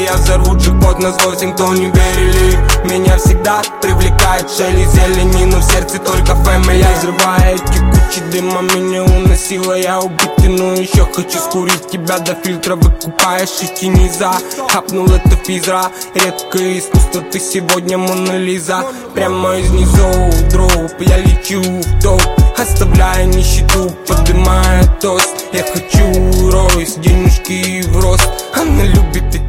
я взорву джекпот на зло всем, кто не верили. Меня всегда привлекает шелест зелени, но в сердце только фэмилия. Взрывая эти кучи дыма, меня уносила, я убитый, но еще хочу скурить тебя до фильтра. Выкупаешь из тени за, хапнул это физра. Редкое искусство, ты сегодня Мона Лиза. Прямо из низов дроп, я лечу в топ, оставляя нищету, поднимая тост. Я хочу рост, денежки в рост. Она любит эти